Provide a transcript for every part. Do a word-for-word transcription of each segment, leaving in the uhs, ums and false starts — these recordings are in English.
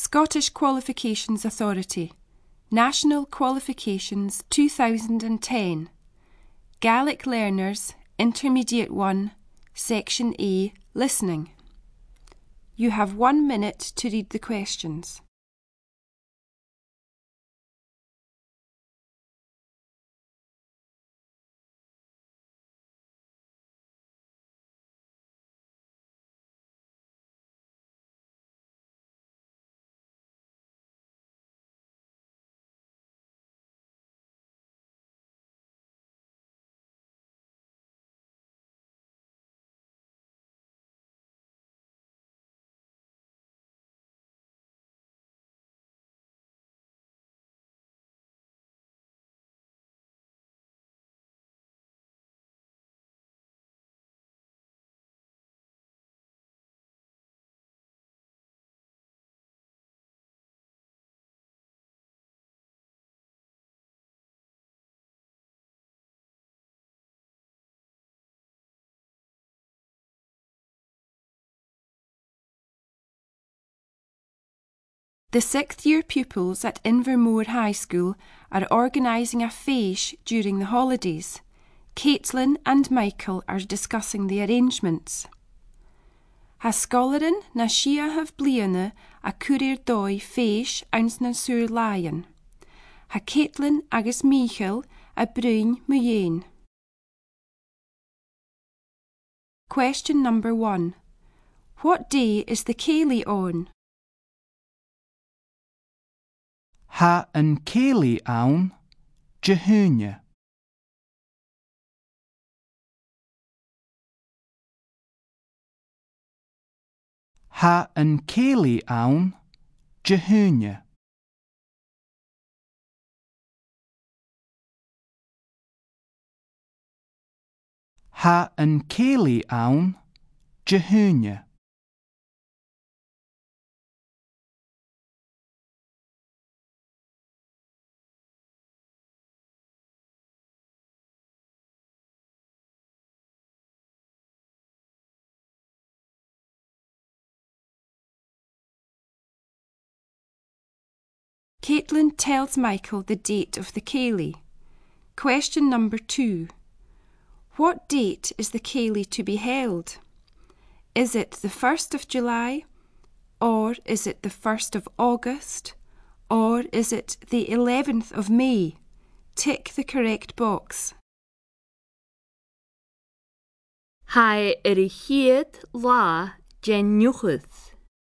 Scottish Qualifications Authority, National Qualifications two thousand ten, Gaelic Learners, Intermediate one, Section A, Listening. You have one minute to read the questions. The sixth-year pupils at Invermore High School are organising a fèis during the holidays. Caitlin and Michael are discussing the arrangements. Ha scolaran na siathaf bliana a cúirear dói fèis ans na Suir Lion. Ha Caitlin agus Michael a brún muéin. Question number one. What day is the Céilí on? Ha an céilí ann Jehúne. Ha an céilí ann Jehúne. Ha an céilí ann Jehúne. Caitlin tells Michael the date of the Céilí. Question number two. What date is the Céilí to be held? Is it the first of July, or is it the first of August, or is it the eleventh of May? Tick the correct box. Hai ar i chiad lá Januaryth.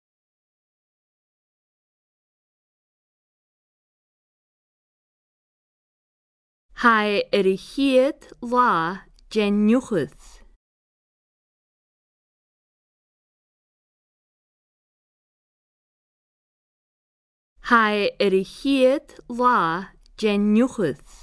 Hai ar i chiad lá Januaryth. Hai ar i chiad lá Januaryth.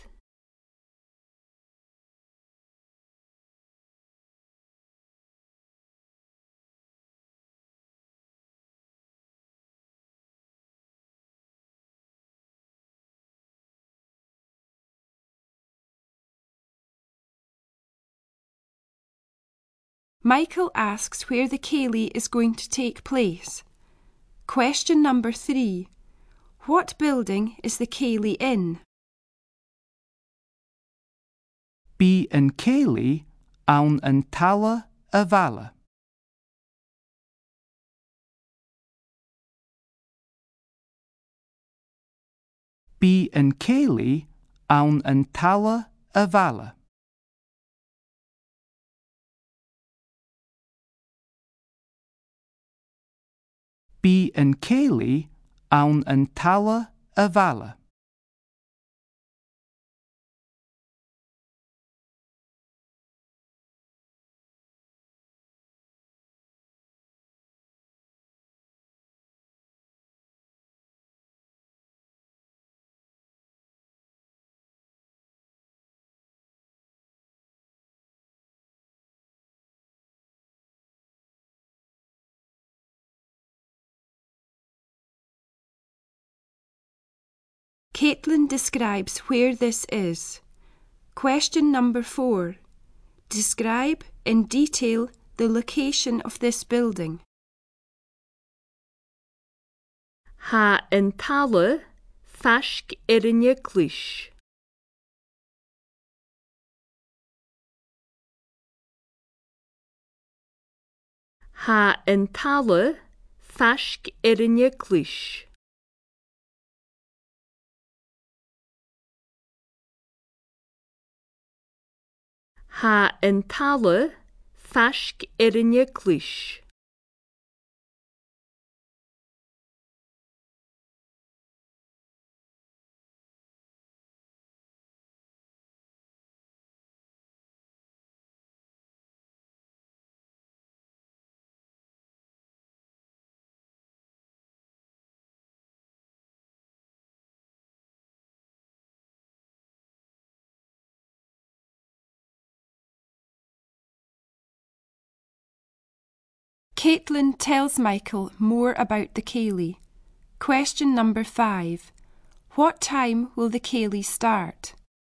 Michael asks where the Céilí is going to take place. Question number three. What building is the Céilí in? Bí an céilí ann an Talla a Bhalla. Bí an céilí ann an Talla a Bhalla. Bí an céilí ann an Talla a Bhalla. Caitlin describes where this is. Question number four. Describe in detail the location of this building. Ha yn talu fasg yr yn yglis. Ha yn talu fasg yr yn yglis. Ha yn talu fasg yr yn yglis. Caitlin tells Michael more about the Ceilidh. Question number five. What time will the Ceilidh start?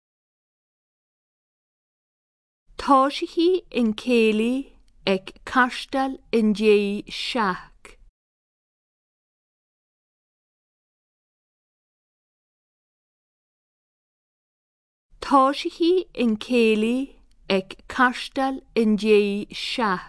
Tá hi yn Ceilidh ag castal yn dé seach. Tá hi yn Ceilidh ag castal yn dé seach.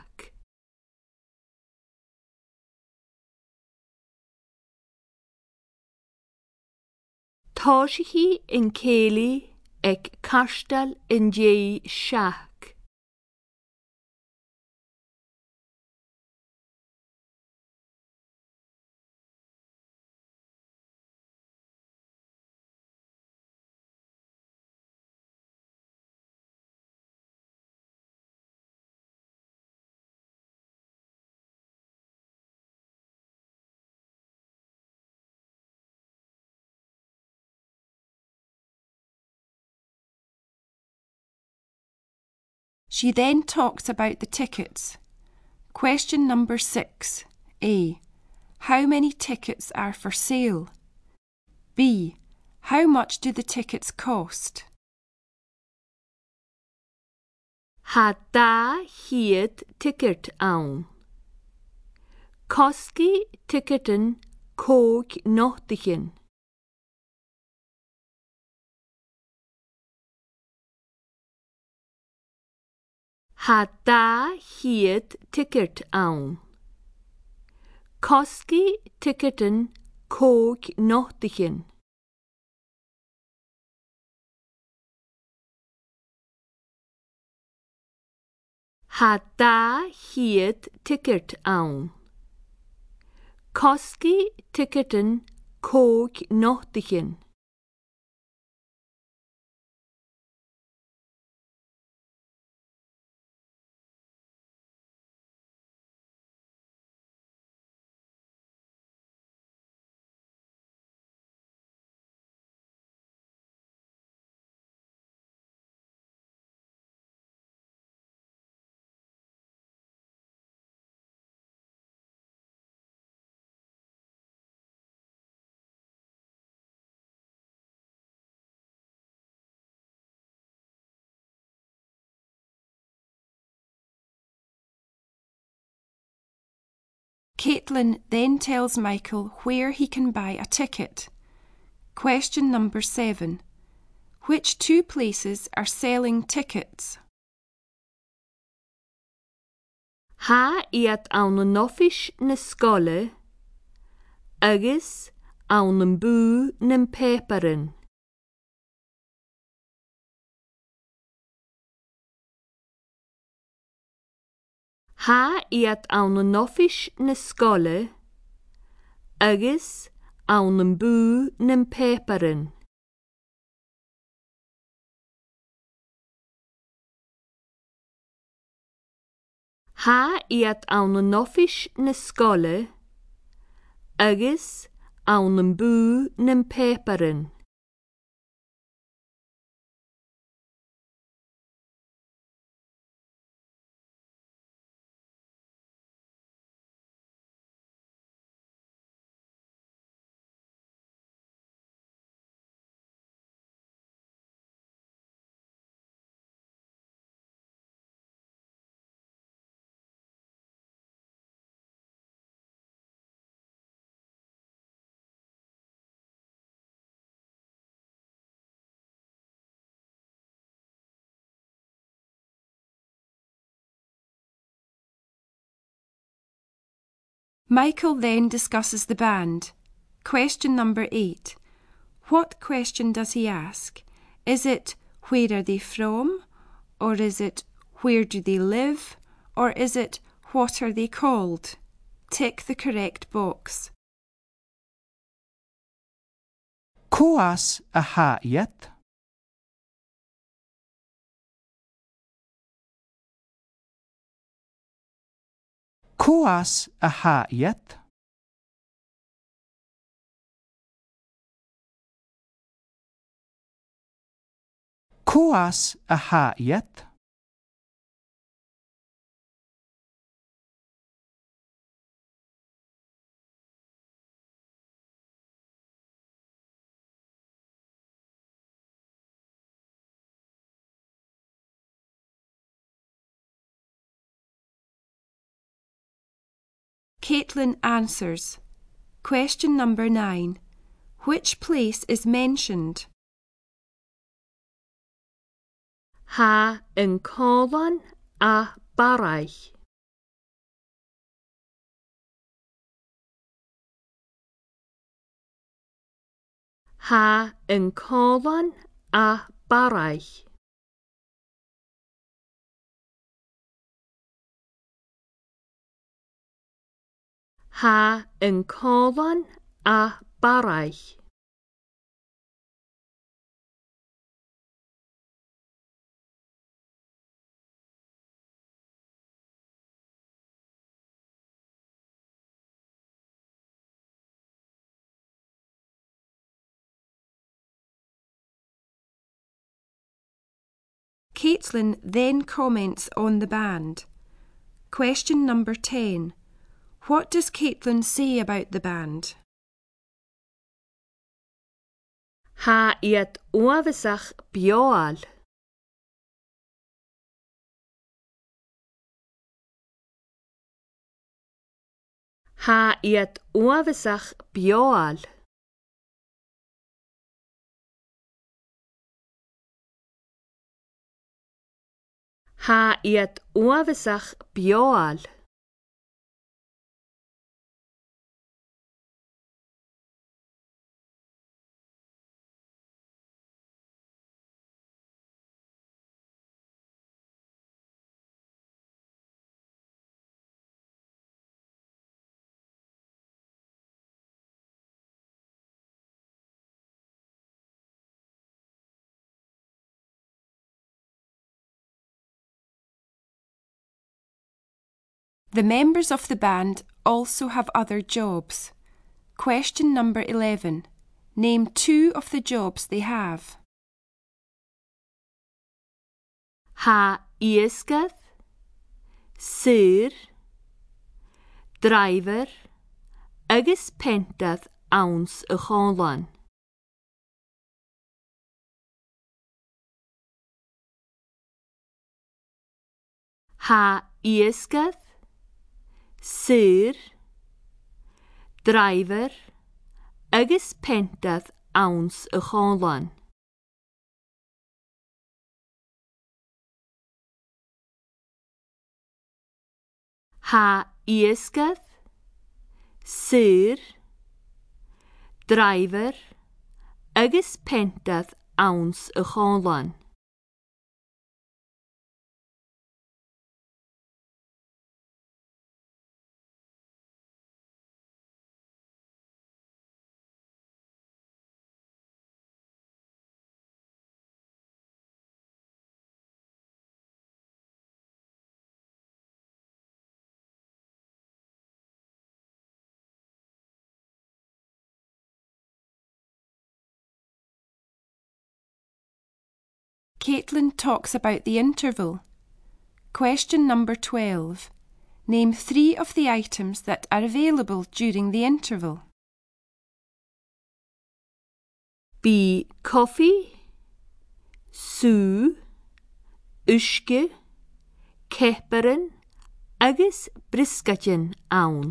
Tá hi yn Ceilidh ag castal yn dé seach. She then talks about the tickets. Question number six. A. How many tickets are for sale? B. How much do the tickets cost? Ha da hiad ticket awn. Cosgi ticketin cóg nóchtigin. Ha da hiad ticket awn. Cosgi ticketin cóg nóchtigin. Ha da hiad ticket awn. Cosgi ticketin cóg nóchtigin. Caitlin then tells Michael where he can buy a ticket. Question number seven. Which two places are selling tickets? Ha iad awn yn offish na scoile, agus awn yn bú na'n peparin. Ha iad awn yn offish na scoile, agus awn yn bú na'n peparin. Ha iad awn yn offish na scoile, agus awn yn bú na'n peparin. Michael then discusses the band. Question number eight. What question does he ask? Is it, where are they from? Or is it, where do they live? Or is it, what are they called? Tick the correct box. Coas a ha'yet? Coas a ha'yet? Coas a ha'yet? Caitlin answers. Question number nine. Which place is mentioned? Ha yn colan a barau. Ha yn colan a barau. Ha yn colan a barau. Caitlin then comments on the band. Question number ten. What does Caitlin say about the band? Ha iad uafysach bioal. Ha iad uafysach bioal. Ha iad uafysach bioal. The members of the band also have other jobs. Question number eleven. Name two of the jobs they have. Ha iesgadd, syr, driver, agus pentad awns y cholan. Ha iesgadd, syr, driver, agus pentad awns y cholan. Ha iesgadd, syr, driver, agus pentad awns y cholan. Caitlin talks about the interval. Question number twelve. Name three of the items that are available during the interval. Bí coffi, sú, uisce, ceparin, agus briscatin awn.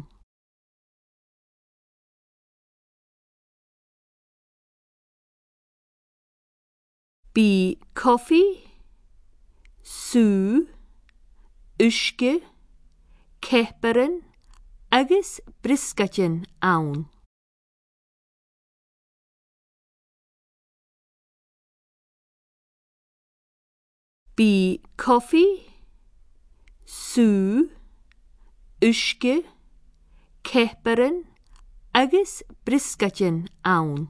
Bí coffi, sú, uisce, ceparin, agus briscatin ann. Bí coffi, sú, uisce, ceparan agus briscatin ann.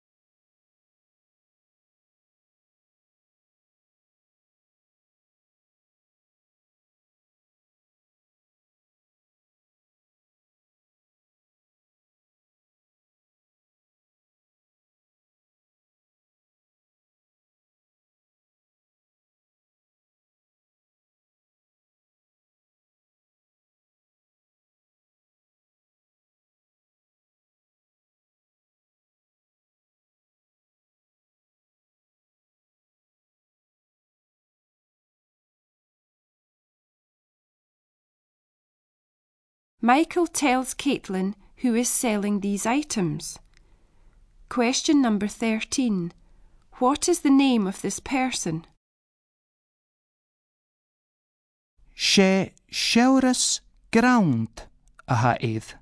Michael tells Caitlin who is selling these items. Question number thirteen. What is the name of this person? sé seoras graunt aha iad.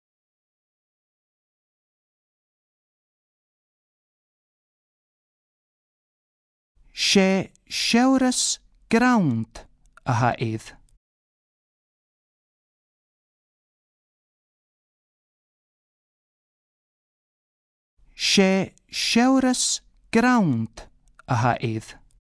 sé seoras graunt aha iad. sé seoras graunt aha iad.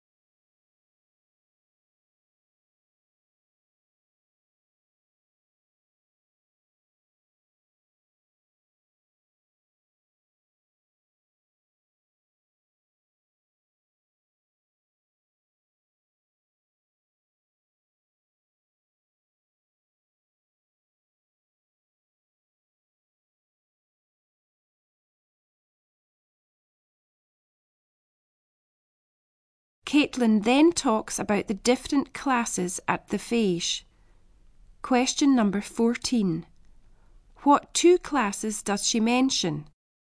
Caitlin then talks about the different classes at the Fèis. Question number fourteen. What two classes does she mention?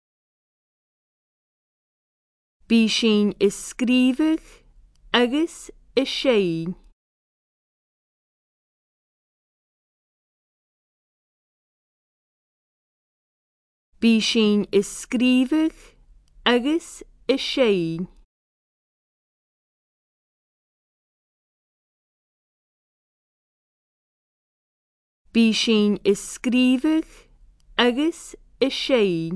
Bí sin is scríbhach agus is séin. Bí sin is scríbhach agus is séin. Bí sin is scríbhach agus is séin.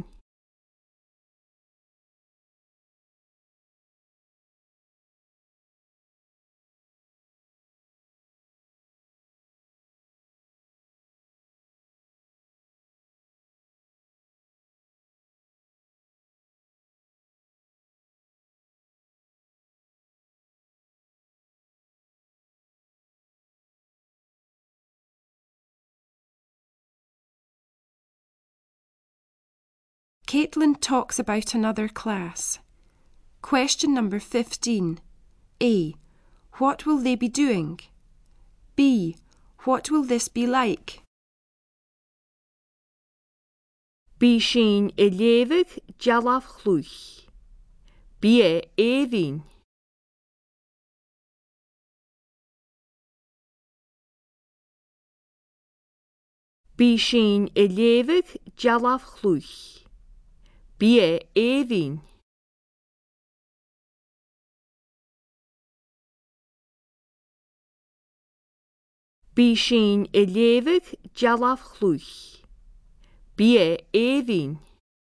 Caitlin talks about another class. Question number fifteen. A. What will they be doing? B. What will this be like? Bí sin I léamhach dealamh chluach. Bí é éimhín. Bí sin I léamhach dealamh chluach. Bí é éimhín. Bí sin I léamhach dealamh chluach. Bí é éimhín.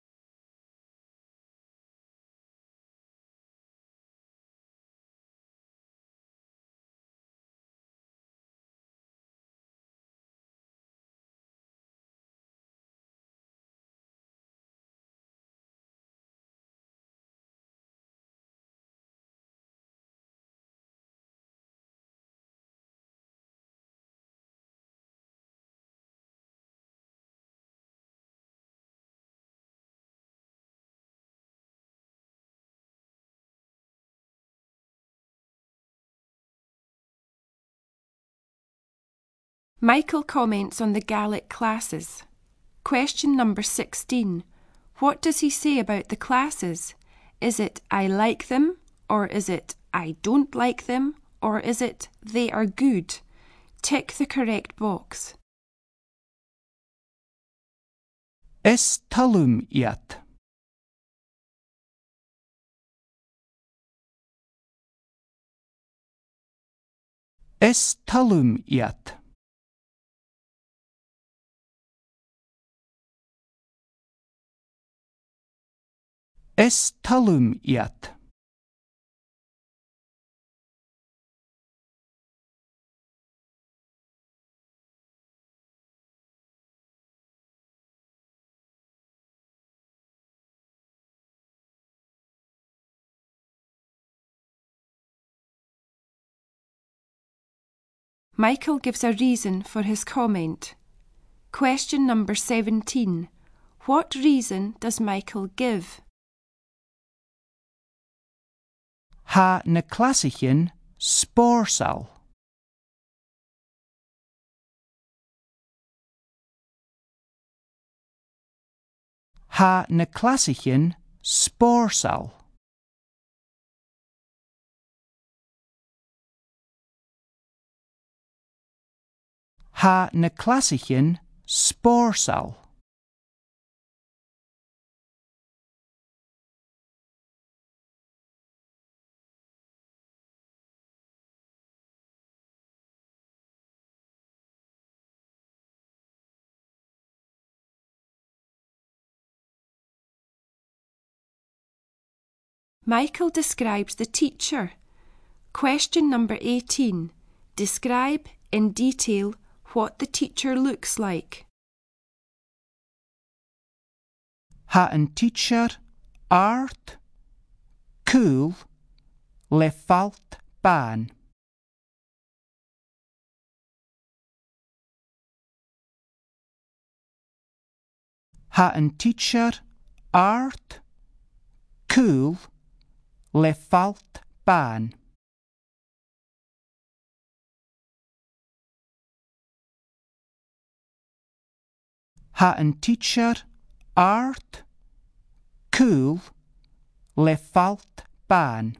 Michael comments on the Gaelic classes. Question number sixteen. What does he say about the classes? Is it I like them, or is it I don't like them, or is it they are good? Tick the correct box. Es talum iat. Es talum iat. Es talum iat. Michael gives a reason for his comment. Question number seventeen. What reason does Michael give? Ha na classichin sporsal. Ha na classichin sporsal. Ha na classichin sporsal. Michael describes the teacher. Question number eighteen. Describe in detail what the teacher looks like. Ha an teacher art, cool, le falt ban. Ha an teacher art, cool, le falt ban. Ha an teacher art, cool, le falt ban.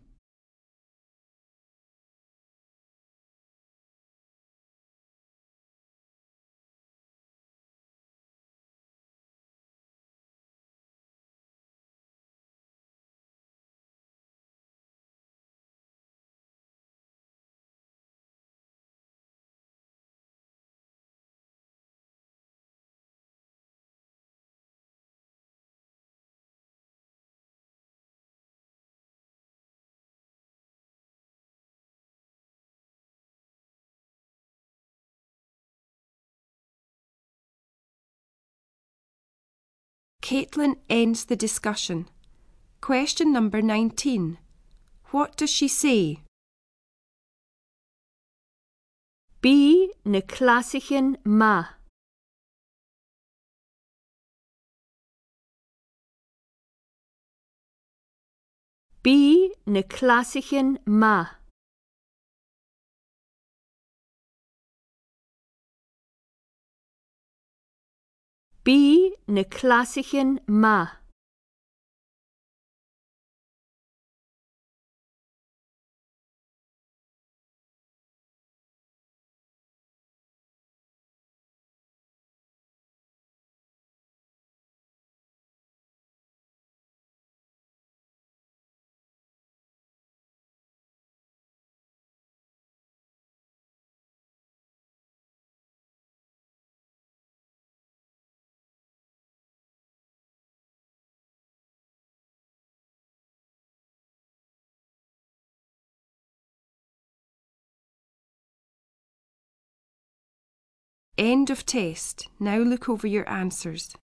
Caitlin ends the discussion. Question number nineteen. What does she say? Bí na classichin ma. Bí na classichin ma. Bí na classichin ma. End of test. Now look over your answers.